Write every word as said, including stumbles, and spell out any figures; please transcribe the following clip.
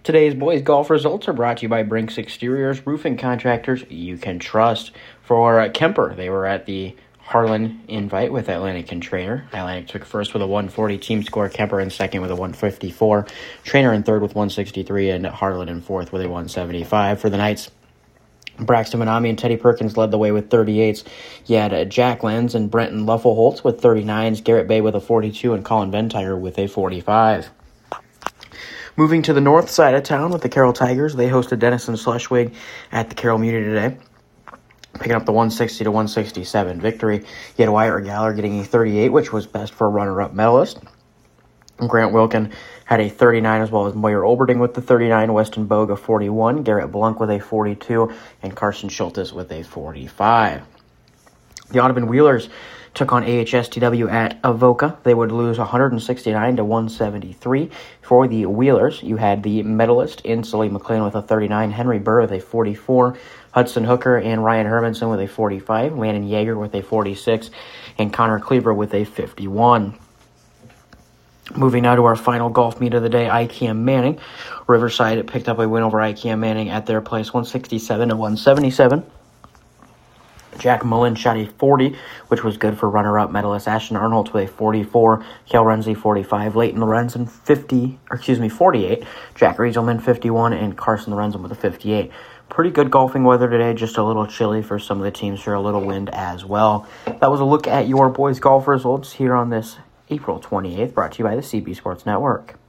Today's boys golf results are brought to you by Brinks Exteriors, roofing contractors you can trust. For uh, Kemper, they were at the Harlan Invite with Atlantic and Trainer. Atlantic took first with a one forty team score, Kemper in second with a one fifty-four, Trainer in third with one sixty-three, and Harlan in fourth with a one seventy-five. For the Knights, Braxton Manami and Teddy Perkins led the way with thirty-eights. You had uh, Jack Lenz and Brenton Luffelholtz with thirty-nines, Garrett Bay with a forty-two, and Colin Ventire with a forty-five. Moving to the north side of town with the Carroll Tigers, they hosted Denison Schleswig at the Carroll Muni today, picking up the one sixty to one sixty-seven victory. You had Wyatt Galler getting a thirty-eight, which was best for a runner-up medalist. Grant Wilkin had a thirty-nine, as well as Moyer Oberding with the thirty-nine, Weston Bogue a forty-one, Garrett Blunk with a forty-two, and Carson Schultes with a forty-five. The Audubon Wheelers took on A H S T W at Avoca. They would lose one sixty-nine to one seventy-three. For the Wheelers, you had the medalist Inslee McLean with a thirty-nine, Henry Burr with a forty-four, Hudson Hooker and Ryan Hermanson with a forty-five, Landon Yeager with a forty-six, and Connor Cleaver with a fifty-one. Moving now to our final golf meet of the day, I C M Manning. Riverside picked up a win over I C M Manning at their place, one sixty-seven to one seventy-seven. Jack Mullen shot a forty, which was good for runner-up medalist Ashton Arnold with a forty-four, Kel Renzi forty-five, Leighton Lorenzen fifty, or excuse me, forty-eight, Jack Rieselman fifty-one, and Carson Lorenzen with a fifty-eight. Pretty good golfing weather today, just a little chilly for some of the teams here, a little wind as well. That was a look at your boys golf results here on this April twenty-eighth, brought to you by the C B Sports Network.